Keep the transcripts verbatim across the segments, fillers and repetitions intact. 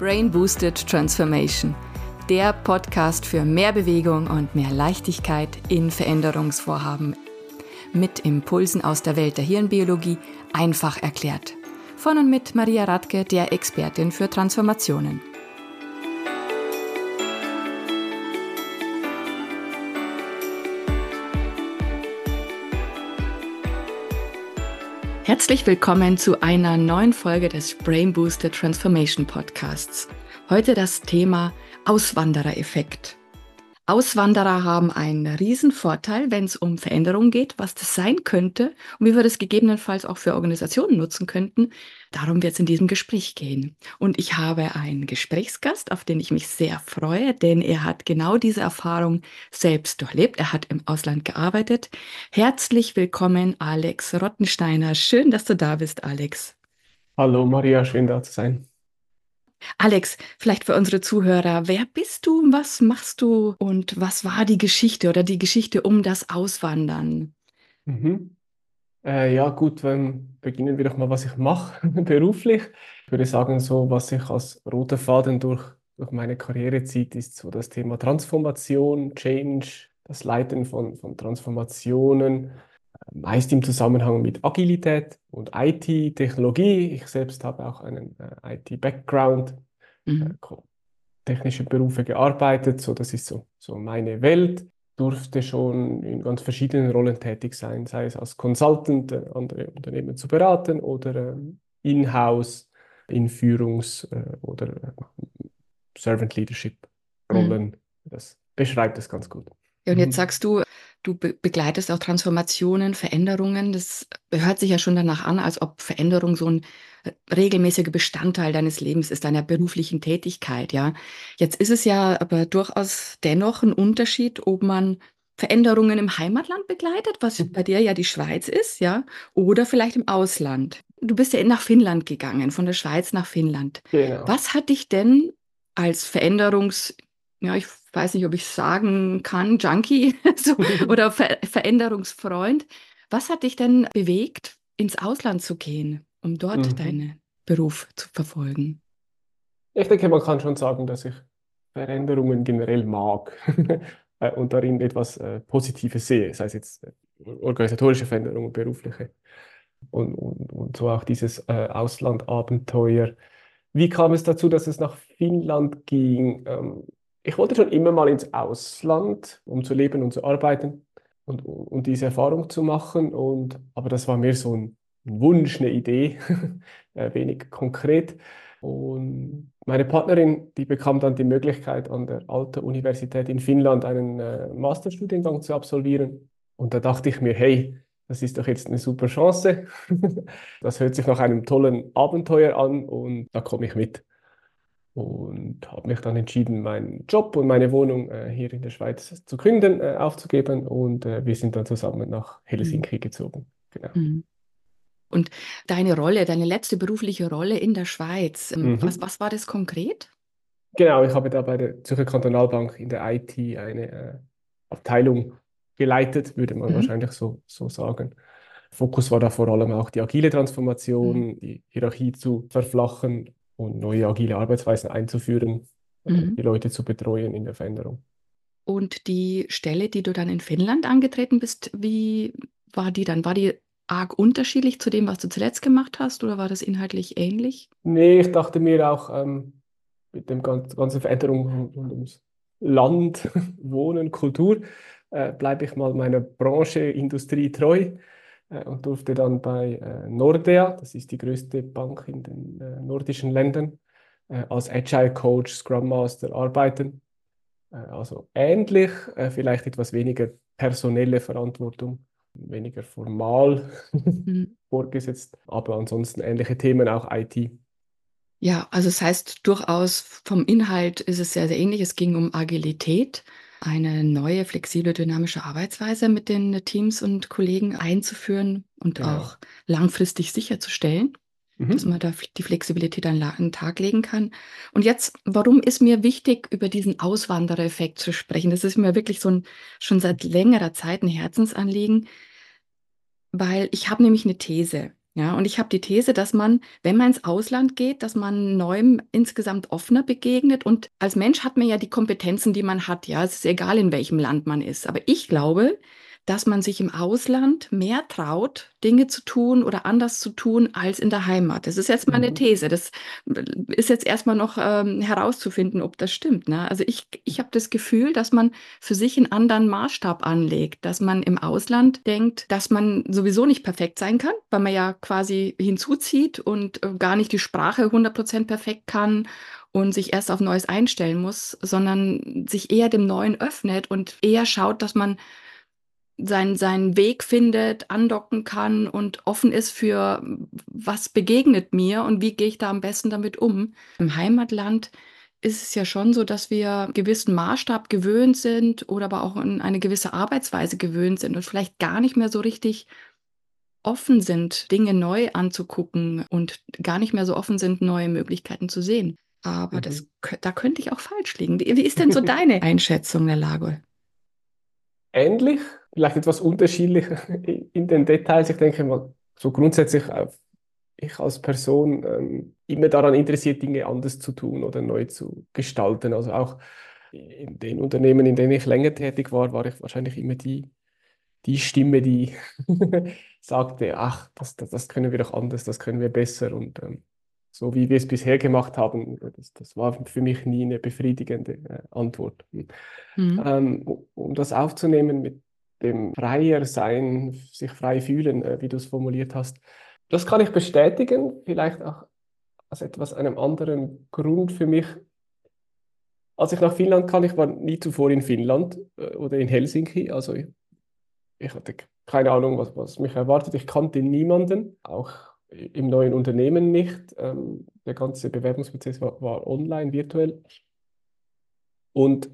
Brain Boosted Transformation, der Podcast für mehr Bewegung und mehr Leichtigkeit in Veränderungsvorhaben. Mit Impulsen aus der Welt der Hirnbiologie einfach erklärt. Von und mit Maria Radke, der Expertin für Transformationen. Herzlich willkommen zu einer neuen Folge des Brain Boosted Transformation Podcasts. Heute das Thema Auswanderereffekt. Auswanderer haben einen riesen Vorteil, wenn es um Veränderungen geht, was das sein könnte und wie wir das gegebenenfalls auch für Organisationen nutzen könnten. Darum wird es in diesem Gespräch gehen. Und ich habe einen Gesprächsgast, auf den ich mich sehr freue, denn er hat genau diese Erfahrung selbst durchlebt. Er hat im Ausland gearbeitet. Herzlich willkommen, Alex Rottensteiner. Schön, dass du da bist, Alex. Hallo Maria, schön da zu sein. Alex, vielleicht für unsere Zuhörer, wer bist du, was machst du und was war die Geschichte oder die Geschichte um das Auswandern? Mhm. Äh, ja gut, dann beginnen wir doch mal, was ich mache beruflich. Ich würde sagen, so was sich als roter Faden durch, durch meine Karriere zieht, ist so das Thema Transformation, Change, das Leiten von, von Transformationen, äh, meist im Zusammenhang mit Agilität und I T, Technologie. Ich selbst habe auch einen äh, I T-Background, äh, Mhm. technische Berufe gearbeitet, so das ist so, so meine Welt. Durfte schon in ganz verschiedenen Rollen tätig sein, sei es als Consultant, äh, andere Unternehmen zu beraten oder ähm, in-house in Führungs- äh, oder äh, Servant Leadership Mhm. Rollen. Das beschreibt es ganz gut. Ja, und jetzt Mhm. sagst du, du be begleitest auch Transformationen, Veränderungen. Das hört sich ja schon danach an, als ob Veränderung so ein äh, regelmäßiger Bestandteil deines Lebens ist, deiner beruflichen Tätigkeit, ja. Jetzt ist es ja aber durchaus dennoch ein Unterschied, ob man Veränderungen im Heimatland begleitet, was bei dir ja die Schweiz ist, ja, oder vielleicht im Ausland. Du bist ja nach Finnland gegangen, von der Schweiz nach Finnland. Genau. Was hat dich denn als Veränderungs ja, ich weiß nicht, ob ich sagen kann, Junkie so, oder Ver Veränderungsfreund. Was hat dich denn bewegt, ins Ausland zu gehen, um dort Mhm. deinen Beruf zu verfolgen? Ich denke, man kann schon sagen, dass ich Veränderungen generell mag äh, und darin etwas äh, Positives sehe, sei es jetzt äh, organisatorische Veränderungen, berufliche. Und, und, und so auch dieses äh, Auslandabenteuer. Wie kam es dazu, dass es nach Finnland ging? Ähm, ich wollte schon immer mal ins Ausland, um zu leben und zu arbeiten und, und diese Erfahrung zu machen. Und, aber das war mehr so ein Wunsch, eine Idee, äh, wenig konkret. Und meine Partnerin, die bekam dann die Möglichkeit, an der Aalto-Universität in Finnland einen äh, Masterstudiengang zu absolvieren. Und da dachte ich mir, hey, das ist doch jetzt eine super Chance. Das hört sich nach einem tollen Abenteuer an und da komme ich mit. Und habe mich dann entschieden, meinen Job und meine Wohnung äh, hier in der Schweiz zu gründen, äh, aufzugeben. Und äh, wir sind dann zusammen nach Mhm. Helsinki gezogen. Genau. Mhm. Und deine Rolle, deine letzte berufliche Rolle in der Schweiz, ähm, was, Mhm. was war das konkret? Genau, ich habe da bei der Zürcher Kantonalbank in der I T eine äh, Abteilung geleitet, würde man Mhm. wahrscheinlich so, so sagen. Fokus war da vor allem auch die agile Mhm. Transformation, die Hierarchie zu verflachen und neue agile Arbeitsweisen einzuführen, äh, Mhm. die Leute zu betreuen in der Veränderung. Und die Stelle, die du dann in Finnland angetreten bist, wie war die dann? War die arg unterschiedlich zu dem, was du zuletzt gemacht hast, oder war das inhaltlich ähnlich? Nee, ich dachte mir auch ähm, mit dem ganzen, ganzen Veränderung rund rund ums Land, Wohnen, Kultur, äh, bleibe ich mal meiner Branche, Industrie treu äh, und durfte dann bei äh, Nordea, das ist die größte Bank in den äh, nordischen Ländern, äh, als Agile Coach, Scrum Master arbeiten. Äh, also ähnlich, äh, vielleicht etwas weniger personelle Verantwortung, weniger formal Mhm. vorgesetzt, aber ansonsten ähnliche Themen, auch I T. Ja, also das heißt durchaus vom Inhalt ist es sehr, sehr ähnlich. Es ging um Agilität, eine neue, flexible, dynamische Arbeitsweise mit den Teams und Kollegen einzuführen und Genau. auch langfristig sicherzustellen, dass Mhm. man da die Flexibilität an la- an den Tag legen kann. Und jetzt, warum ist mir wichtig, über diesen Auswandereffekt zu sprechen? Das ist mir wirklich so ein, schon seit längerer Zeit ein Herzensanliegen, weil ich habe nämlich eine These. Ja, und ich habe die These, dass man, wenn man ins Ausland geht, dass man Neuem insgesamt offener begegnet. Und als Mensch hat man ja die Kompetenzen, die man hat. Ja, es ist egal, in welchem Land man ist. Aber ich glaube, dass man sich im Ausland mehr traut, Dinge zu tun oder anders zu tun als in der Heimat. Das ist jetzt mal eine Mhm. These. Das ist jetzt erstmal noch ähm, herauszufinden, ob das stimmt. Ne? Also ich, ich habe das Gefühl, dass man für sich einen anderen Maßstab anlegt, dass man im Ausland denkt, dass man sowieso nicht perfekt sein kann, weil man ja quasi hinzuzieht und äh, gar nicht die Sprache hundert Prozent perfekt kann und sich erst auf Neues einstellen muss, sondern sich eher dem Neuen öffnet und eher schaut, dass man seinen, seinen Weg findet, andocken kann und offen ist für, was begegnet mir und wie gehe ich da am besten damit um. Im Heimatland ist es ja schon so, dass wir einen gewissen Maßstab gewöhnt sind oder aber auch in eine gewisse Arbeitsweise gewöhnt sind und vielleicht gar nicht mehr so richtig offen sind, Dinge neu anzugucken und gar nicht mehr so offen sind, neue Möglichkeiten zu sehen. Aber das, Mhm. kö- da könnte ich auch falsch liegen. Wie, wie ist denn so deine Einschätzung der Lage? Ähnlich, vielleicht etwas unterschiedlich in den Details. Ich denke mal, so grundsätzlich auf ich als Person ähm, immer daran interessiert, Dinge anders zu tun oder neu zu gestalten. Also auch in den Unternehmen, in denen ich länger tätig war, war ich wahrscheinlich immer die, die Stimme, die sagte, ach, das, das, das können wir doch anders, das können wir besser. Und ähm, so wie wir es bisher gemacht haben, das, das war für mich nie eine befriedigende äh, Antwort. Hm. Ähm, um um das aufzunehmen mit dem freier sein, sich frei fühlen, äh, wie du es formuliert hast, das kann ich bestätigen, vielleicht auch aus etwas einem anderen Grund für mich. Als ich nach Finnland kam, ich war nie zuvor in Finnland äh, oder in Helsinki, also ich, ich hatte keine Ahnung, was, was mich erwartet. Ich kannte niemanden, auch im neuen Unternehmen nicht. Ähm, der ganze Bewerbungsprozess war, war online, virtuell. Und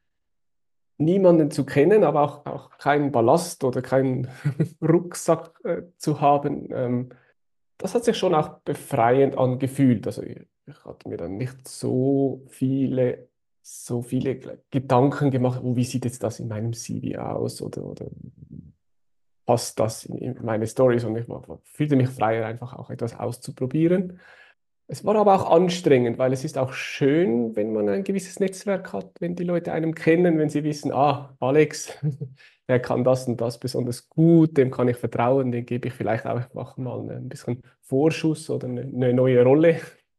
niemanden zu kennen, aber auch, auch keinen Ballast oder keinen Rucksack äh, zu haben, ähm, das hat sich schon auch befreiend angefühlt. Also ich, ich hatte mir dann nicht so viele, so viele Gedanken gemacht, oh, wie sieht jetzt das in meinem C V aus oder, oder passt das in, in meine Stories, und ich war, fühlte mich freier, einfach auch etwas auszuprobieren. Es war aber auch anstrengend, weil es ist auch schön, wenn man ein gewisses Netzwerk hat, wenn die Leute einem kennen, wenn sie wissen, ah, Alex, der kann das und das besonders gut, dem kann ich vertrauen, dem gebe ich vielleicht auch einfach mal ein bisschen Vorschuss oder eine, eine neue Rolle.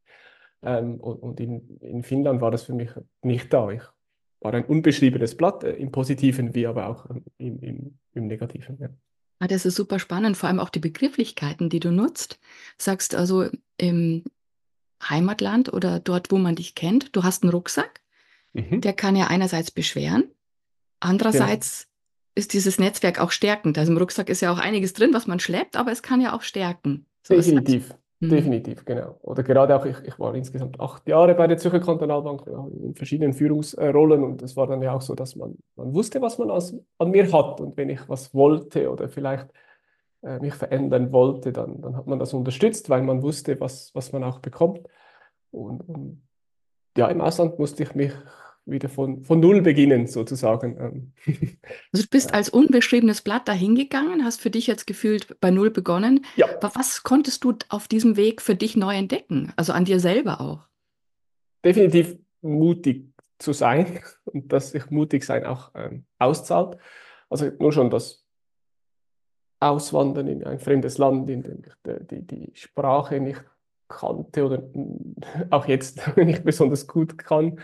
Ähm, und und in, in Finnland war das für mich nicht da. Ich war ein unbeschriebenes Blatt, äh, im Positiven wie aber auch ähm, im, im, im Negativen. Ja. Ah, das ist super spannend, vor allem auch die Begrifflichkeiten, die du nutzt. Sagst also im Heimatland oder dort, wo man dich kennt, du hast einen Rucksack, der Mhm. kann ja einerseits beschweren, Genau. andererseits ist dieses Netzwerk auch stärkend. Also im Rucksack ist ja auch einiges drin, was man schleppt, aber es kann ja auch stärken. So ist das. Definitiv, Hm. definitiv, genau. Oder gerade auch, ich, ich war insgesamt acht Jahre bei der Zürcher Kantonalbank, ja, in verschiedenen Führungsrollen, und es war dann ja auch so, dass man, man wusste, was man aus, an mir hat, und wenn ich was wollte oder vielleicht äh, mich verändern wollte, dann, dann hat man das unterstützt, weil man wusste, was, was man auch bekommt. Und, und ja, im Ausland musste ich mich wieder von, von Null beginnen, sozusagen. Ähm, Also du bist äh, als unbeschriebenes Blatt dahingegangen, hast für dich jetzt gefühlt bei Null begonnen. ja, Aber was konntest du auf diesem Weg für dich neu entdecken? Also an dir selber auch. definitiv mutig zu sein und dass sich mutig sein auch ähm, auszahlt. Also nur schon das Auswandern in ein fremdes Land, in dem ich die, die, die Sprache nicht kannte oder auch jetzt nicht besonders gut kann,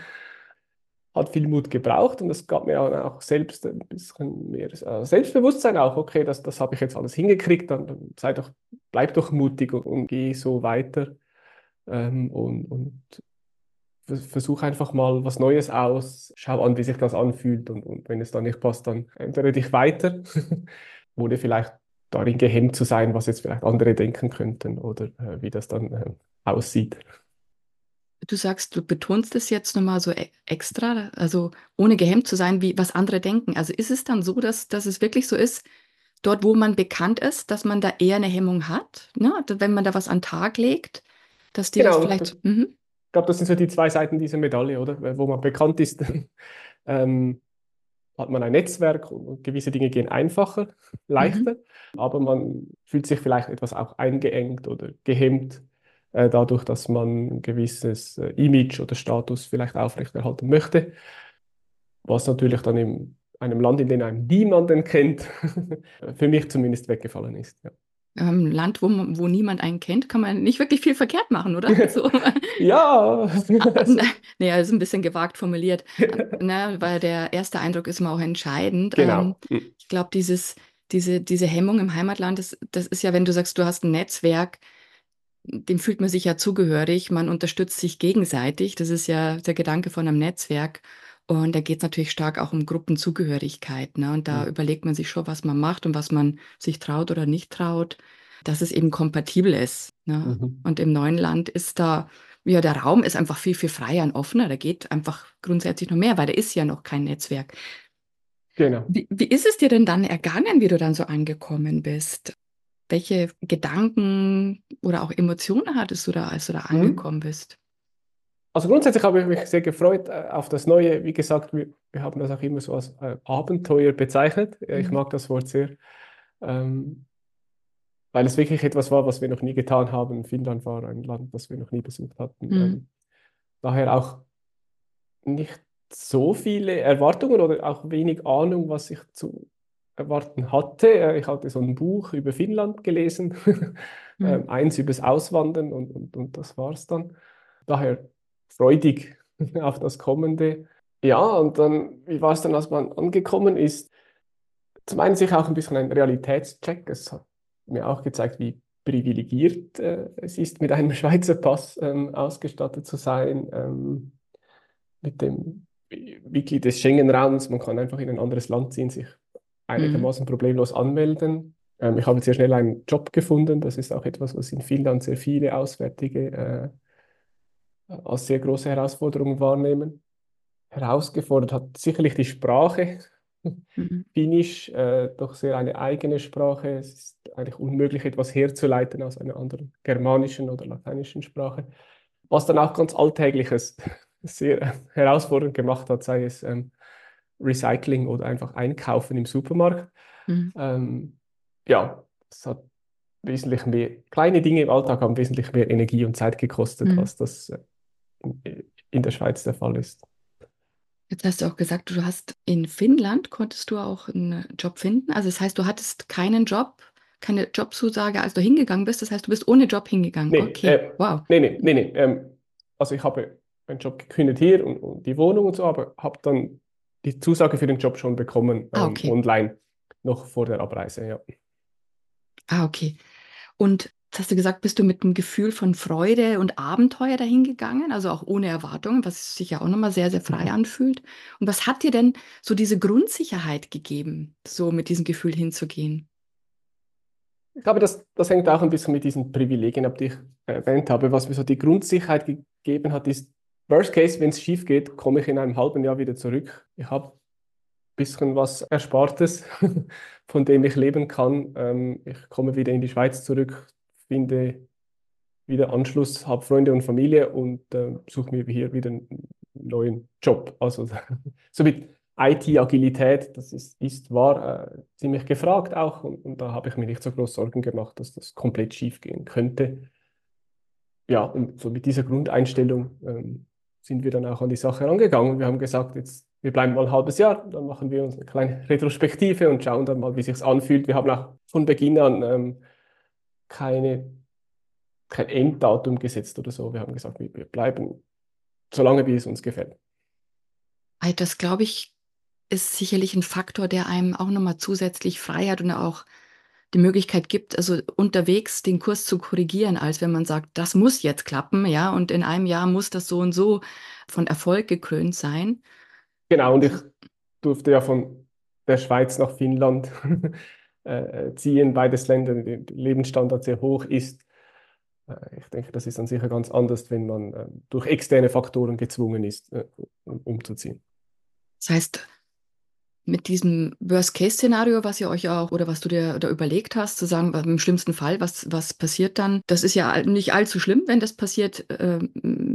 hat viel Mut gebraucht, und es gab mir auch selbst ein bisschen mehr äh, Selbstbewusstsein auch, okay, das, das habe ich jetzt alles hingekriegt, dann, dann sei doch, bleib doch mutig und, und geh so weiter, ähm, und, und versuch einfach mal was Neues aus, schau an, wie sich das anfühlt, und, und wenn es dann nicht passt, dann ändere dich weiter, ohne vielleicht darin gehemmt zu sein, was jetzt vielleicht andere denken könnten oder äh, wie das dann äh, aussieht. Du sagst, du betonst es jetzt nochmal so e- extra, also ohne gehemmt zu sein, wie was andere denken. Also ist es dann so, dass, dass es wirklich so ist, dort, wo man bekannt ist, dass man da eher eine Hemmung hat, ne? Wenn man da was an den Tag legt, dass die das Genau, und vielleicht, ich mhm. glaube, das sind so die zwei Seiten dieser Medaille, oder? Wo man bekannt ist, ähm, hat man ein Netzwerk und gewisse Dinge gehen einfacher, Mhm. leichter, aber man fühlt sich vielleicht etwas auch eingeengt oder gehemmt äh, dadurch, dass man ein gewisses äh, Image oder Status vielleicht aufrechterhalten möchte, was natürlich dann in einem Land, in dem einem niemanden kennt, für mich zumindest weggefallen ist. Ja, Ähm, Land, wo, man- wo niemand einen kennt, kann man nicht wirklich viel verkehrt machen, oder? So. ja. Naja, ist ein bisschen gewagt formuliert, ne, weil der erste Eindruck ist immer auch entscheidend. Ähm, Genau. Mhm. ich glaube, dieses, diese, diese Hemmung im Heimatland, das, das ist ja, wenn du sagst, du hast ein Netzwerk, dem fühlt man sich ja zugehörig, man unterstützt sich gegenseitig. Das ist ja der Gedanke von einem Netzwerk. Und da geht es natürlich stark auch um Gruppenzugehörigkeit, ne? Und da Mhm. überlegt man sich schon, was man macht und was man sich traut oder nicht traut, dass es eben kompatibel ist, ne? Mhm. Und im neuen Land ist da, ja, der Raum ist einfach viel, viel freier und offener. Da geht einfach grundsätzlich noch mehr, weil da ist ja noch kein Netzwerk. Genau. Wie, wie ist es dir denn dann ergangen, wie du dann so angekommen bist? Welche Gedanken oder auch Emotionen hattest du da, als du da Mhm. angekommen bist? Also grundsätzlich habe ich mich sehr gefreut äh, auf das Neue. Wie gesagt, wir, wir haben das auch immer so als äh, Abenteuer bezeichnet. Ja, ich Mhm. mag das Wort sehr, ähm, weil es wirklich etwas war, was wir noch nie getan haben. Finnland war ein Land, das wir noch nie besucht hatten. Mhm. Ähm, daher auch nicht so viele Erwartungen oder auch wenig Ahnung, was ich zu erwarten hatte. Äh, Ich hatte so ein Buch über Finnland gelesen, Mhm. ähm, eins übers Auswandern und, und, und das war's dann. Daher freudig auf das Kommende. Ja, und dann, wie war es dann, als man angekommen ist? Zum einen sicher auch ein bisschen ein Realitätscheck. Es hat mir auch gezeigt, wie privilegiert äh, es ist, mit einem Schweizer Pass ähm, ausgestattet zu sein. Ähm, mit dem Mitglied des Schengen-Raums. Man kann einfach in ein anderes Land ziehen, sich Mhm. einigermaßen problemlos anmelden. Ähm, ich habe sehr schnell einen Job gefunden. Das ist auch etwas, was in Finnland sehr viele Auswärtige äh, als sehr große Herausforderung wahrnehmen. Herausgefordert hat sicherlich die Sprache. Mhm. Finnisch, äh, doch sehr eine eigene Sprache. Es ist eigentlich unmöglich, etwas herzuleiten aus einer anderen germanischen oder lateinischen Sprache. Was dann auch ganz Alltägliches sehr herausfordernd gemacht hat, sei es ähm, Recycling oder einfach Einkaufen im Supermarkt. Mhm. Ähm, ja, es hat wesentlich mehr, kleine Dinge im Alltag haben wesentlich mehr Energie und Zeit gekostet, Mhm. als das äh, in, in der Schweiz der Fall ist. Jetzt hast du auch gesagt, du hast in Finnland konntest du auch einen Job finden. Also das heißt, du hattest keinen Job, keine Jobzusage, als du hingegangen bist. Das heißt, du bist ohne Job hingegangen. Nee, Okay, äh, wow. nee, nee, nee, nee. Ähm, also ich habe meinen Job gekündigt hier und, und die Wohnung und so, aber habe dann die Zusage für den Job schon bekommen, Ah, ähm, okay. online, noch vor der Abreise, ja. Ah, okay. Und jetzt hast du gesagt, bist du mit einem Gefühl von Freude und Abenteuer dahin gegangen, also auch ohne Erwartungen, was sich ja auch nochmal sehr, sehr frei anfühlt. Und was hat dir denn so diese Grundsicherheit gegeben, so mit diesem Gefühl hinzugehen? Ich glaube, das, das hängt auch ein bisschen mit diesen Privilegien ab, die ich erwähnt habe. Was mir so die Grundsicherheit gegeben hat, ist, Worst Case, wenn es schief geht, komme ich in einem halben Jahr wieder zurück. Ich habe ein bisschen was Erspartes, von dem ich leben kann. Ähm, ich komme wieder in die Schweiz zurück, finde wieder Anschluss, habe Freunde und Familie und äh, suche mir hier wieder einen neuen Job. Also somit I T-Agilität, das ist, ist war äh, ziemlich gefragt auch und, und da habe ich mir nicht so groß Sorgen gemacht, dass das komplett schief gehen könnte. Ja, und so mit dieser Grundeinstellung ähm, sind wir dann auch an die Sache rangegangen. Wir haben gesagt, jetzt, wir bleiben mal ein halbes Jahr, dann machen wir uns eine kleine Retrospektive und schauen dann mal, wie sich anfühlt. Wir haben auch von Beginn an ähm, keine kein Enddatum gesetzt oder so. Wir haben gesagt, wir, wir bleiben, solange wie es uns gefällt. Weil das, glaube ich, ist sicherlich ein Faktor, der einem auch nochmal zusätzlich Freiheit und auch die Möglichkeit gibt, also unterwegs den Kurs zu korrigieren, als wenn man sagt, das muss jetzt klappen, ja, und in einem Jahr muss das so und so von Erfolg gekrönt sein. Genau, und ich Also, durfte ja von der Schweiz nach Finnland äh, ziehen, beides Länder, der Lebensstandard sehr hoch ist. Äh, ich denke, das ist dann sicher ganz anders, wenn man äh, durch externe Faktoren gezwungen ist, äh, um, umzuziehen. das heißt, mit diesem Worst-Case-Szenario, was ihr euch auch oder was du dir da überlegt hast, zu sagen, im schlimmsten Fall, was, was passiert dann? Das ist ja all- nicht allzu schlimm, wenn das passiert. Ähm,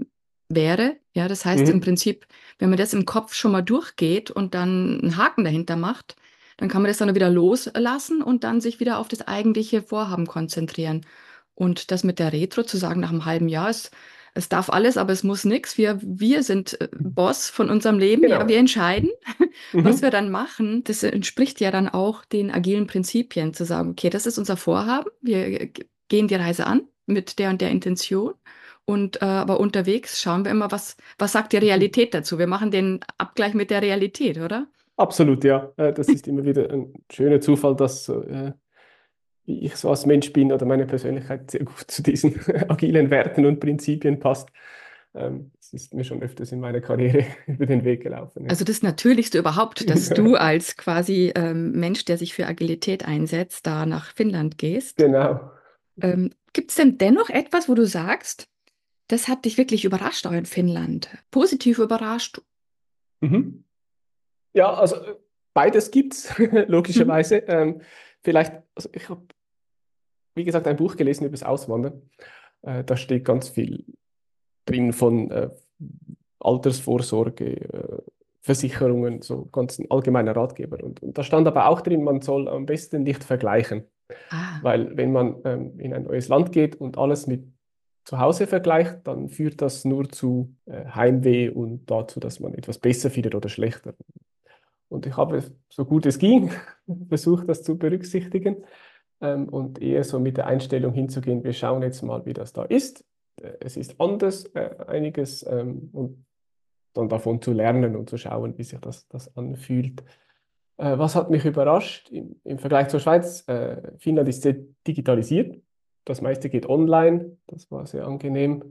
wäre. Ja, das heißt im Mhm. Prinzip, wenn man das im Kopf schon mal durchgeht und dann einen Haken dahinter macht, dann kann man das dann wieder loslassen und dann sich wieder auf das eigentliche Vorhaben konzentrieren. Und das mit der Retro zu sagen nach einem halben Jahr, es, es darf alles, aber es muss nichts. Wir, wir sind äh, Boss von unserem Leben. Ja, wir Genau. entscheiden, was wir Mhm. dann machen. Das entspricht ja dann auch den agilen Prinzipien, zu sagen, okay, das ist unser Vorhaben. Wir äh, gehen die Reise an mit der und der Intention. Und äh, aber unterwegs schauen wir immer, was, was sagt die Realität dazu? Wir machen den Abgleich mit der Realität, oder? Absolut, ja. Äh, Das ist immer wieder ein schöner Zufall, dass so, äh, wie ich so als Mensch bin oder meine Persönlichkeit sehr gut zu diesen agilen Werten und Prinzipien passt. Ähm, Das ist mir schon öfters in meiner Karriere über den Weg gelaufen. Ja. Also das Natürlichste überhaupt, dass du als quasi ähm, Mensch, der sich für Agilität einsetzt, da nach Finnland gehst. Genau. Ähm, gibt es denn dennoch etwas, wo du sagst, das hat dich wirklich überrascht, auch in Finnland? Positiv überrascht? Mhm. Ja, also äh, beides gibt es, Mhm. logischerweise. Ähm, vielleicht, also ich habe, wie gesagt, ein Buch gelesen über das Auswandern. Äh, da steht ganz viel drin von äh, Altersvorsorge, äh, Versicherungen, so ganz ein allgemeiner Ratgeber. Und, und da stand aber auch drin, man soll am besten nicht vergleichen. Ah, Weil wenn man ähm, in ein neues Land geht und alles mit zu Hause vergleicht, dann führt das nur zu äh, Heimweh und dazu, dass man etwas besser findet oder schlechter. Und ich habe, so gut es ging, versucht, das zu berücksichtigen ähm, und eher so mit der Einstellung hinzugehen, wir schauen jetzt mal, wie das da ist. Äh, Es ist anders, äh, einiges, ähm, und dann davon zu lernen und zu schauen, wie sich das, das anfühlt. Äh, was hat mich überrascht im, im Vergleich zur Schweiz? Äh, Finnland ist sehr digitalisiert. Das meiste geht online. Das war sehr angenehm.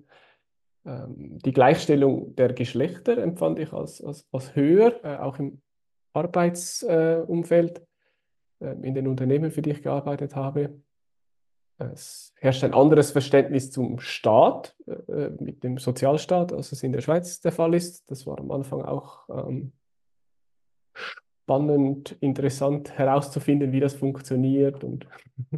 Ähm, die Gleichstellung der Geschlechter empfand ich als, als, als höher, äh, auch im Arbeitsumfeld, äh, in den Unternehmen, für die ich gearbeitet habe. Es herrscht ein anderes Verständnis zum Staat, äh, mit dem Sozialstaat, als es in der Schweiz der Fall ist. Das war am Anfang auch ähm, spannend, interessant herauszufinden, wie das funktioniert und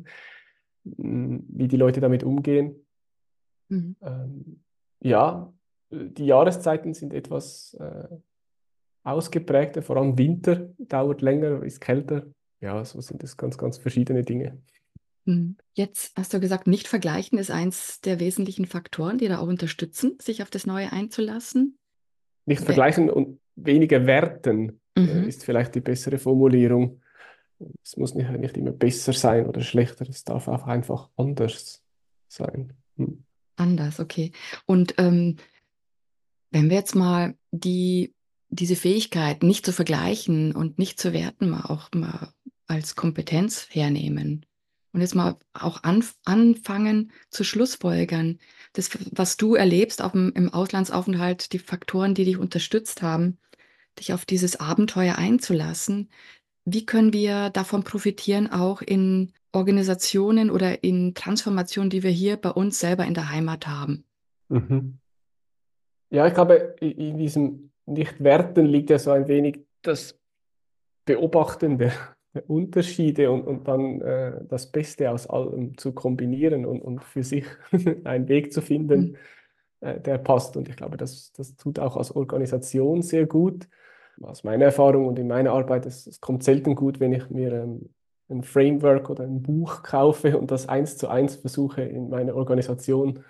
wie die Leute damit umgehen. mhm. Ähm, ja, die Jahreszeiten sind etwas äh, ausgeprägter, vor allem Winter dauert länger, ist kälter. Ja, so sind es ganz, ganz verschiedene Dinge. Mhm. Jetzt hast du gesagt, nicht vergleichen ist eins der wesentlichen Faktoren, die da auch unterstützen, sich auf das Neue einzulassen. Nicht Wer- vergleichen und weniger werten äh, Mhm. ist vielleicht die bessere Formulierung. Es muss nicht, nicht immer besser sein oder schlechter, es darf auch einfach anders sein. Hm. Anders, okay. Und ähm, wenn wir jetzt mal die, diese Fähigkeit nicht zu vergleichen und nicht zu werten, mal auch mal als Kompetenz hernehmen und jetzt mal auch anf anfangen zu schlussfolgern, das, was du erlebst auch im, im Auslandsaufenthalt, die Faktoren, die dich unterstützt haben, dich auf dieses Abenteuer einzulassen, wie können wir davon profitieren, auch in Organisationen oder in Transformationen, die wir hier bei uns selber in der Heimat haben? Mhm. Ja, ich glaube, i- in diesem Nicht-Werten liegt ja so ein wenig das Beobachten der, der Unterschiede und, und dann äh, das Beste aus allem zu kombinieren und, und für sich einen Weg zu Mhm. finden, äh, der passt. Und ich glaube, das, das tut auch als Organisation sehr gut. Aus meiner Erfahrung und in meiner Arbeit, es, es kommt selten gut, wenn ich mir ähm, ein Framework oder ein Buch kaufe und das eins zu eins versuche in meine Organisation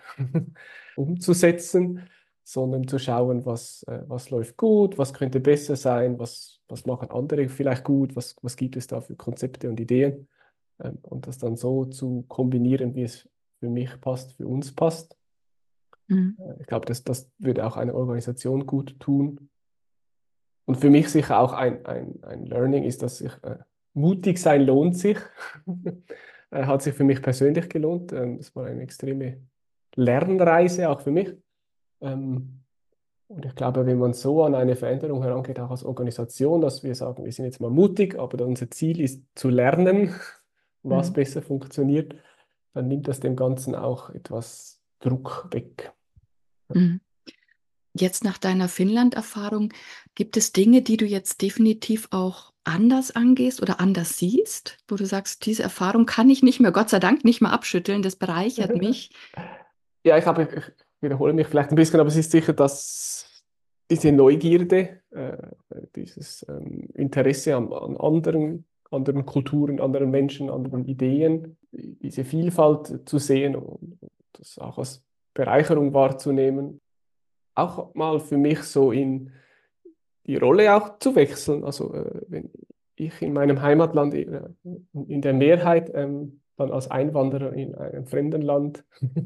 umzusetzen, sondern zu schauen, was, äh, was läuft gut, was könnte besser sein, was, was machen andere vielleicht gut, was, was gibt es da für Konzepte und Ideen, ähm, und das dann so zu kombinieren, wie es für mich passt, für uns passt. Mhm. Äh, Ich glaube, das, das würde auch eine Organisation gut tun. Und für mich sicher auch ein, ein, ein Learning ist, dass ich, äh, mutig sein lohnt sich. Äh, Hat sich für mich persönlich gelohnt. Ähm, es war eine extreme Lernreise, auch für mich. Ähm, und ich glaube, wenn man so an eine Veränderung herangeht, auch als Organisation, dass wir sagen, wir sind jetzt mal mutig, aber unser Ziel ist zu lernen, was Mhm. besser funktioniert, dann nimmt das dem Ganzen auch etwas Druck weg. Mhm. Jetzt nach deiner Finnland-Erfahrung, gibt es Dinge, die du jetzt definitiv auch anders angehst oder anders siehst, wo du sagst, diese Erfahrung kann ich nicht mehr, Gott sei Dank, nicht mehr abschütteln, das bereichert mich. Ja, ich habe wiederhole mich vielleicht ein bisschen, aber es ist sicher, dass diese Neugierde, äh, dieses ähm, Interesse an, an anderen, anderen Kulturen, anderen Menschen, anderen Ideen, diese Vielfalt zu sehen und das auch als Bereicherung wahrzunehmen, auch mal für mich so in die Rolle auch zu wechseln. Also äh, wenn ich in meinem Heimatland äh, in der Mehrheit ähm, dann als Einwanderer in einem fremden Land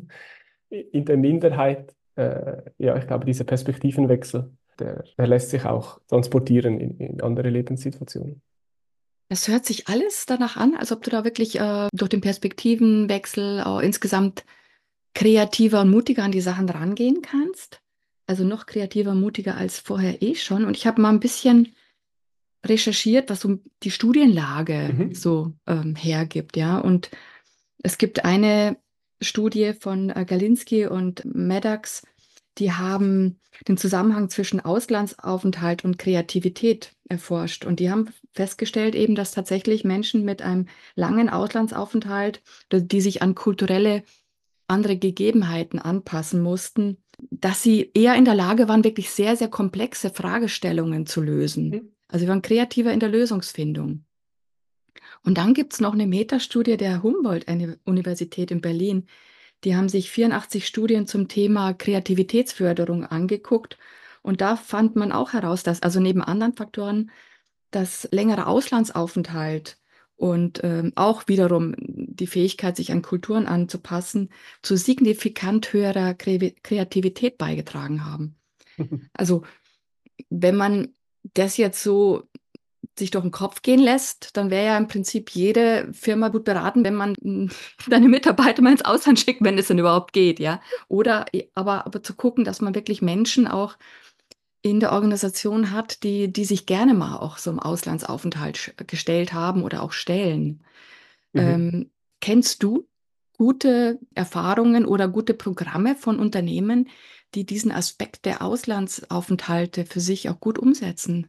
in der Minderheit, äh, ja, ich glaube, dieser Perspektivenwechsel, der, der lässt sich auch transportieren in, in andere Lebenssituationen. Das hört sich alles danach an, als ob du da wirklich äh, durch den Perspektivenwechsel auch insgesamt kreativer und mutiger an die Sachen rangehen kannst. Also noch kreativer und mutiger als vorher eh schon. Und ich habe mal ein bisschen recherchiert, was so die Studienlage Mhm. so ähm, hergibt, ja. Und es gibt eine Studie von äh, Galinski und Maddox, die haben den Zusammenhang zwischen Auslandsaufenthalt und Kreativität erforscht. Und die haben festgestellt eben, dass tatsächlich Menschen mit einem langen Auslandsaufenthalt, die sich an kulturelle andere Gegebenheiten anpassen mussten, dass sie eher in der Lage waren, wirklich sehr, sehr komplexe Fragestellungen zu lösen. Mhm. Also sie waren kreativer in der Lösungsfindung. Und dann gibt es noch eine Metastudie der Humboldt-Universität in Berlin. Die haben sich vierundachtzig Studien zum Thema Kreativitätsförderung angeguckt. Und da fand man auch heraus, dass also neben anderen Faktoren das längere Auslandsaufenthalt und ähm, auch wiederum die Fähigkeit, sich an Kulturen anzupassen, zu signifikant höherer Kre Kreativität beigetragen haben. Also wenn man das jetzt so sich durch den Kopf gehen lässt, dann wäre ja im Prinzip jede Firma gut beraten, wenn man mm, deine Mitarbeiter mal ins Ausland schickt, wenn es denn überhaupt geht, ja. Oder aber, aber zu gucken, dass man wirklich Menschen auch in der Organisation hat, die, die sich gerne mal auch so im Auslandsaufenthalt sch- gestellt haben oder auch stellen. Mhm. Ähm, kennst du gute Erfahrungen oder gute Programme von Unternehmen, die diesen Aspekt der Auslandsaufenthalte für sich auch gut umsetzen?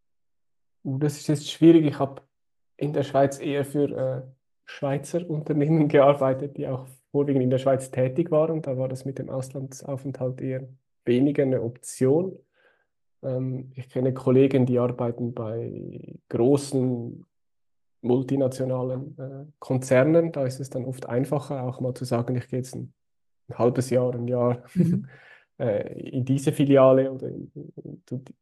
Uh, das ist jetzt schwierig. Ich habe in der Schweiz eher für äh, Schweizer Unternehmen gearbeitet, die auch vorwiegend in der Schweiz tätig waren. Da war das mit dem Auslandsaufenthalt eher weniger eine Option. Ähm, ich kenne Kollegen, die arbeiten bei großen multinationalen äh, Konzernen. Da ist es dann oft einfacher, auch mal zu sagen, ich gehe jetzt ein, ein halbes Jahr, ein Jahr Mhm. äh, in diese Filiale oder in, in,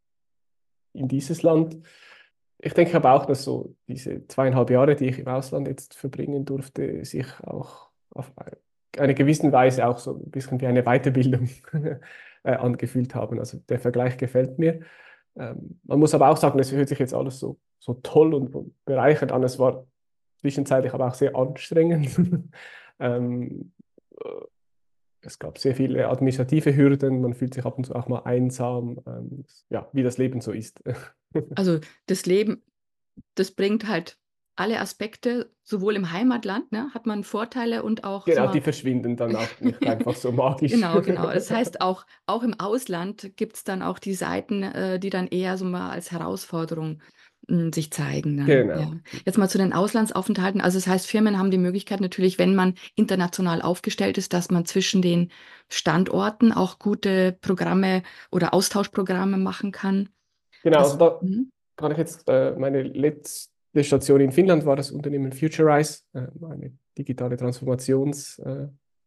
in dieses Land. Ich denke aber auch, dass so diese zweieinhalb Jahre, die ich im Ausland jetzt verbringen durfte, sich auch auf eine gewisse Weise auch so ein bisschen wie eine Weiterbildung äh, angefühlt haben. Also der Vergleich gefällt mir. Ähm, man muss aber auch sagen, es hört sich jetzt alles so, so toll und bereichernd an. Es war zwischenzeitlich aber auch sehr anstrengend. ähm, äh, Es gab sehr viele administrative Hürden, man fühlt sich ab und zu auch mal einsam, ähm, ja, wie das Leben so ist. Also das Leben, das bringt halt alle Aspekte, sowohl im Heimatland, ne, hat man Vorteile und auch, sag Genau, mal, die verschwinden dann auch nicht einfach so magisch. genau, genau. Das heißt, auch, auch im Ausland gibt es dann auch die Seiten, äh, die dann eher so mal als Herausforderung mh, sich zeigen dann. Ja. Genau. Jetzt mal zu den Auslandsaufenthalten. Also das heißt, Firmen haben die Möglichkeit natürlich, wenn man international aufgestellt ist, dass man zwischen den Standorten auch gute Programme oder Austauschprogramme machen kann. Genau, also Das, da mhm, kann ich jetzt, äh, meine letzte Station in Finnland war das Unternehmen Futurize, äh, eine digitale Transformations, äh,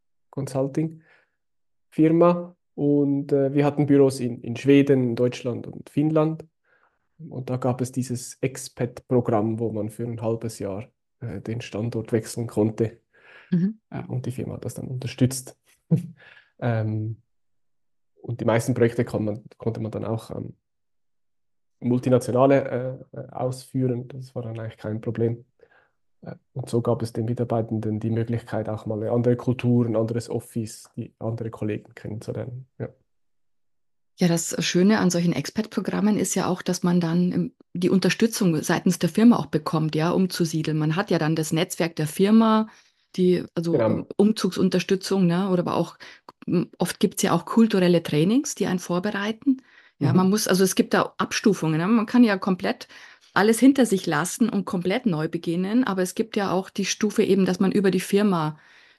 Consulting-Firma. Und äh, wir hatten Büros in, in Schweden, Deutschland und Finnland. Und da gab es dieses Expat-Programm, wo man für ein halbes Jahr äh, den Standort wechseln konnte. mhm. Äh, und die Firma hat das dann unterstützt. ähm, und die meisten Projekte kann man, konnte man dann auch ähm, multinationale äh, äh, ausführen. Das war dann eigentlich kein Problem. Äh, Und so gab es den Mitarbeitenden die Möglichkeit, auch mal eine andere Kultur, ein anderes Office, die andere Kollegen kennenzulernen. Ja. Ja, das Schöne an solchen Expat-Programmen ist ja auch, dass man dann ähm, die Unterstützung seitens der Firma auch bekommt, ja, umzusiedeln. Man hat ja dann das Netzwerk der Firma, die, also ähm, Genau. Umzugsunterstützung, ne, oder aber auch, m, oft gibt es ja auch kulturelle Trainings, die einen vorbereiten. Ja, man Mhm. muss, also es gibt da Abstufungen, ne? Man kann ja komplett alles hinter sich lassen und komplett neu beginnen, aber es gibt ja auch die Stufe eben, dass man über die Firma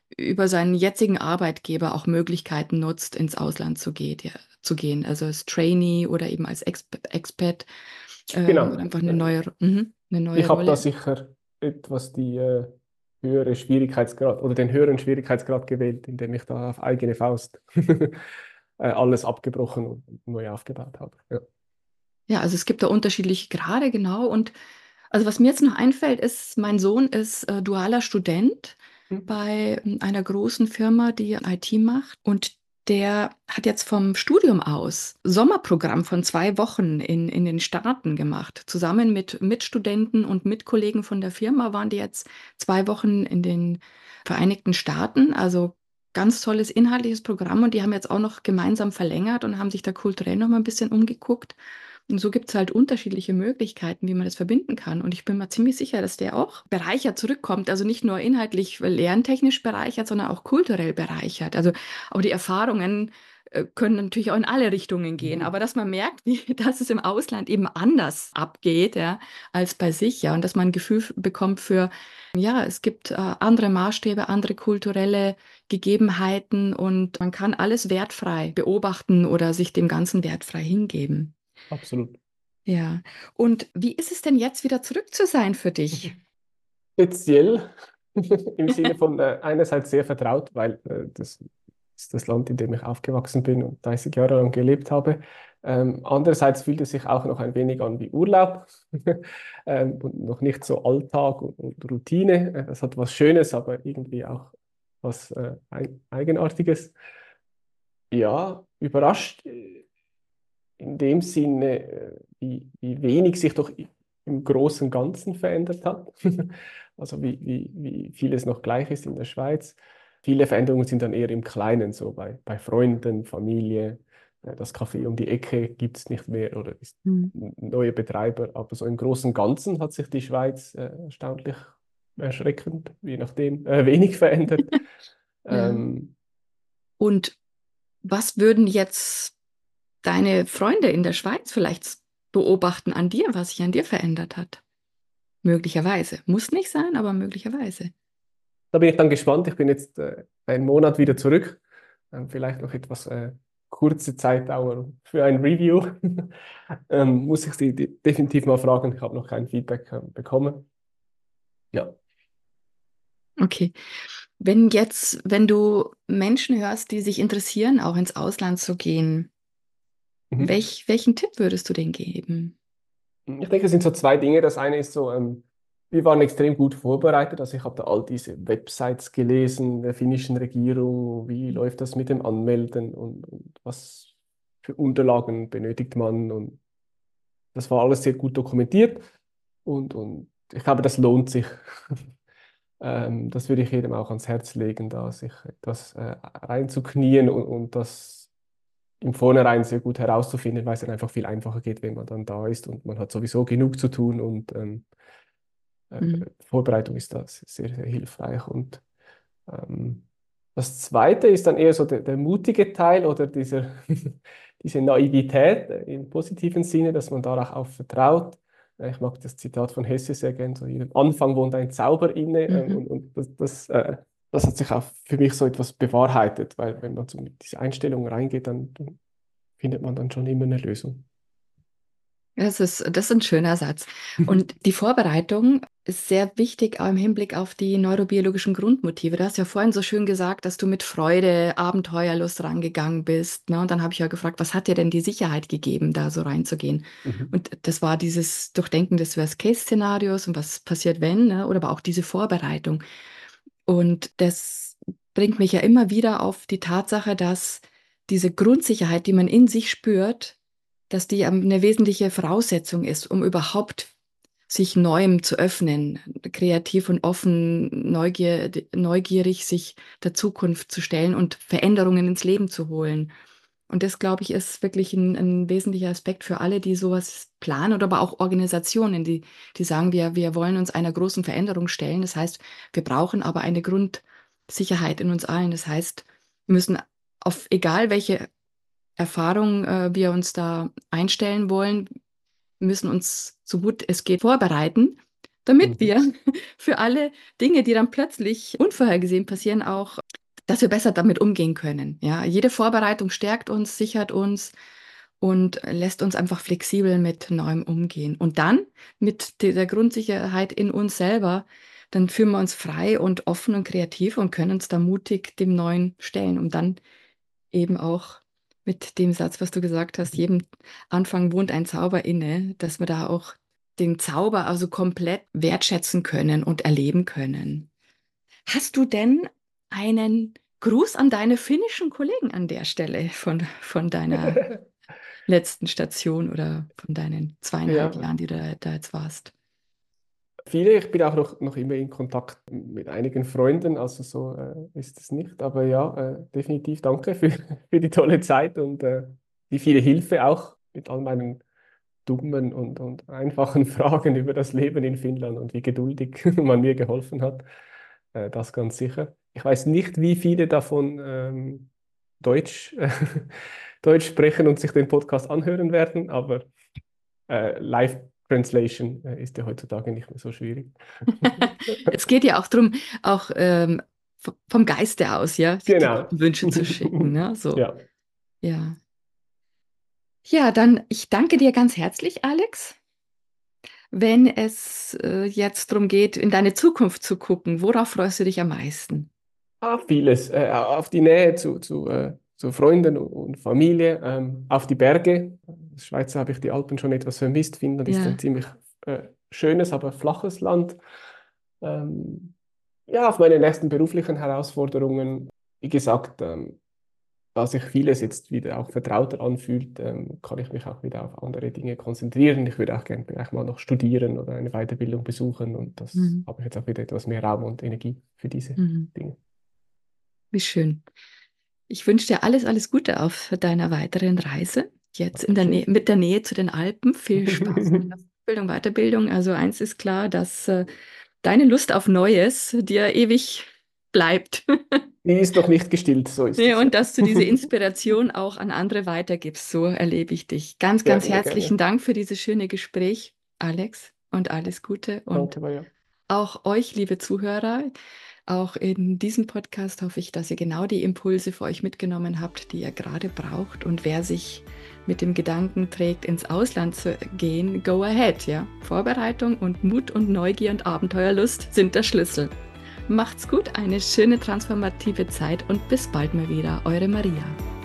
über seinen jetzigen Arbeitgeber auch Möglichkeiten nutzt, ins Ausland zu, geht, ja, zu gehen. Also als Trainee oder eben als Exp Expat ähm, oder Genau. einfach eine neue, mhm, eine neue Ich habe da Rolle. sicher etwas die äh, höhere Schwierigkeitsgrad oder den höheren Schwierigkeitsgrad gewählt, indem ich da auf eigene Faust äh, alles abgebrochen und neu aufgebaut habe. Ja. Ja, also es gibt da unterschiedliche Grade, genau. Und also was mir jetzt noch einfällt, ist, mein Sohn ist äh, dualer Student Hm. bei ähm, einer großen Firma, die I T macht. Und der hat jetzt vom Studium aus Sommerprogramm von zwei Wochen in, in den Staaten gemacht. Zusammen mit Mitstudenten und Mitkollegen von der Firma waren die jetzt zwei Wochen in den Vereinigten Staaten. Also ganz tolles inhaltliches Programm. Und die haben jetzt auch noch gemeinsam verlängert und haben sich da kulturell noch mal ein bisschen umgeguckt. Und so gibt es halt unterschiedliche Möglichkeiten, wie man das verbinden kann. Und ich bin mir ziemlich sicher, dass der auch bereichert zurückkommt. Also nicht nur inhaltlich äh, lerntechnisch bereichert, sondern auch kulturell bereichert. Also auch die Erfahrungen äh, können natürlich auch in alle Richtungen gehen. Aber dass man merkt, wie, dass es im Ausland eben anders abgeht, ja, als bei sich. Ja, und dass man ein Gefühl f- bekommt für, ja, es gibt äh, andere Maßstäbe, andere kulturelle Gegebenheiten und man kann alles wertfrei beobachten oder sich dem Ganzen wertfrei hingeben. Absolut. Ja, und wie ist es denn jetzt wieder zurück zu sein für dich? Speziell im Sinne von äh, einerseits sehr vertraut, weil äh, das ist das Land, in dem ich aufgewachsen bin und dreißig Jahre lang gelebt habe. Ähm, andererseits fühlt es sich auch noch ein wenig an wie Urlaub ähm, und noch nicht so Alltag und, und Routine. Äh, Es hat was Schönes, aber irgendwie auch was äh, Eig- Eigenartiges. Ja, überrascht äh, in dem Sinne, äh, wie, wie wenig sich doch i- im großen und Ganzen verändert hat. Also wie, wie, wie viel es noch gleich ist in der Schweiz. Viele Veränderungen sind dann eher im Kleinen, so bei, bei Freunden, Familie. Äh, Das Café um die Ecke gibt es nicht mehr oder ist Hm. ein neuer Betreiber. Aber so im Großen und Ganzen hat sich die Schweiz äh, erstaunlich erschreckend, je nachdem, äh, wenig verändert. Ja. Ähm, Und was würden jetzt deine Freunde in der Schweiz vielleicht beobachten an dir, was sich an dir verändert hat? Möglicherweise. Muss nicht sein, aber möglicherweise. Da bin ich dann gespannt. Ich bin jetzt äh, einen Monat wieder zurück. Ähm, vielleicht noch etwas äh, kurze Zeitdauer für ein Review. ähm, muss ich Sie de definitiv mal fragen. Ich habe noch kein Feedback äh, bekommen. Ja. Okay. Wenn jetzt, wenn du Menschen hörst, die sich interessieren, auch ins Ausland zu gehen, Mhm. welch, welchen Tipp würdest du denen geben? Ich denke, es sind so zwei Dinge. Das eine ist so, ähm, wir waren extrem gut vorbereitet. Also ich habe da all diese Websites gelesen der finnischen Regierung. Wie läuft das mit dem Anmelden und, und was für Unterlagen benötigt man? Und das war alles sehr gut dokumentiert. Und, und ich glaube, das lohnt sich. Ähm, das würde ich jedem auch ans Herz legen, da sich etwas äh, reinzuknien und, und das im Vornherein sehr gut herauszufinden, weil es dann einfach viel einfacher geht, wenn man dann da ist und man hat sowieso genug zu tun und ähm, äh, Hm. Vorbereitung ist da sehr, sehr hilfreich. Und ähm, das Zweite ist dann eher so der, der mutige Teil oder dieser, diese Naivität äh, im positiven Sinne, dass man darauf auch vertraut. Äh, Ich mag das Zitat von Hesse sehr gern, so jedem Anfang wohnt ein Zauber inne ähm, Mhm. und, und das, das, äh, das hat sich auch für mich so etwas bewahrheitet, weil wenn man so mit dieser Einstellung reingeht, dann, dann findet man dann schon immer eine Lösung. Das ist, das ist ein schöner Satz. Und die Vorbereitung ist sehr wichtig, auch im Hinblick auf die neurobiologischen Grundmotive. Du hast ja vorhin so schön gesagt, dass du mit Freude, Abenteuerlust rangegangen bist. Ne? Und dann habe ich ja gefragt, was hat dir denn die Sicherheit gegeben, da so reinzugehen? Mhm. Und das war dieses Durchdenken des Worst-Case-Szenarios und was passiert, wenn, ne? Oder aber auch diese Vorbereitung. Und das bringt mich ja immer wieder auf die Tatsache, dass diese Grundsicherheit, die man in sich spürt, dass die ähm, eine wesentliche Voraussetzung ist, um überhaupt sich Neuem zu öffnen, kreativ und offen, neugier, neugierig sich der Zukunft zu stellen und Veränderungen ins Leben zu holen. Und das, glaube ich, ist wirklich ein, ein wesentlicher Aspekt für alle, die sowas planen oder aber auch Organisationen, die, die sagen, wir, wir wollen uns einer großen Veränderung stellen. Das heißt, wir brauchen aber eine Grundsicherheit in uns allen. Das heißt, wir müssen auf egal welche Erfahrung äh, wir uns da einstellen wollen, müssen uns so gut es geht vorbereiten, damit Mhm. wir für alle Dinge, die dann plötzlich unvorhergesehen passieren, auch, dass wir besser damit umgehen können. Ja, jede Vorbereitung stärkt uns, sichert uns und lässt uns einfach flexibel mit Neuem umgehen. Und dann mit der Grundsicherheit in uns selber, dann fühlen wir uns frei und offen und kreativ und können uns da mutig dem Neuen stellen, um dann eben auch mit dem Satz, was du gesagt hast, jedem Anfang wohnt ein Zauber inne, dass wir da auch den Zauber also komplett wertschätzen können und erleben können. Hast du denn einen Gruß an deine finnischen Kollegen an der Stelle von, von deiner letzten Station oder von deinen zweieinhalb Ja, Jahren, die du da, da jetzt warst? viele. Ich bin auch noch, noch immer in Kontakt mit einigen Freunden, also so äh, ist es nicht. Aber ja, äh, definitiv danke für, für die tolle Zeit und äh, die viele Hilfe auch mit all meinen dummen und, und einfachen Fragen über das Leben in Finnland und wie geduldig man mir geholfen hat. Äh, das ganz sicher. Ich weiß nicht, wie viele davon ähm, Deutsch, äh, Deutsch sprechen und sich den Podcast anhören werden, aber äh, Live-Translation äh, ist ja heutzutage nicht mehr so schwierig. Es geht ja auch darum, auch ähm, v- vom Geiste aus, ja, die Genau. guten Wünsche zu schicken, ne? So, Ja, ja. Ja, dann ich danke dir ganz herzlich, Alex. Wenn es äh, jetzt darum geht, in deine Zukunft zu gucken, worauf freust du dich am meisten? ah, vieles. Äh, auf die Nähe zu, zu, äh, zu Freunden und, und Familie, ähm, auf die Berge. Als Schweizer habe ich die Alpen schon etwas vermisst. Finnland ist ein Ja. ziemlich äh, schönes, aber flaches Land. Ähm, ja, auf meine nächsten beruflichen Herausforderungen. Wie gesagt, ähm, da sich vieles jetzt wieder auch vertrauter anfühlt, ähm, kann ich mich auch wieder auf andere Dinge konzentrieren. Ich würde auch gerne vielleicht mal noch studieren oder eine Weiterbildung besuchen und das Mhm. habe ich jetzt auch wieder etwas mehr Raum und Energie für diese Mhm. Dinge. Wie schön. Ich wünsche dir alles, alles Gute auf deiner weiteren Reise. Jetzt in der Nähe, Dankeschön. mit der Nähe zu den Alpen. Viel Spaß mit der Bildung, Weiterbildung. Also eins ist klar, dass äh, deine Lust auf Neues dir ewig bleibt. Die ist noch nicht gestillt, so ist Nee, es ja. und dass du diese Inspiration auch an andere weitergibst. So erlebe ich dich. Ganz, ganz Gerne, herzlichen gerne. Dank für dieses schöne Gespräch, Alex, und alles Gute. Und Danke, Maja. auch euch, liebe Zuhörer, auch in diesem Podcast hoffe ich, dass ihr genau die Impulse für euch mitgenommen habt, die ihr gerade braucht. Und wer sich mit dem Gedanken trägt, ins Ausland zu gehen, go ahead, ja. Vorbereitung und Mut und Neugier und Abenteuerlust sind der Schlüssel. Macht's gut, eine schöne transformative Zeit und bis bald mal wieder, eure Maria.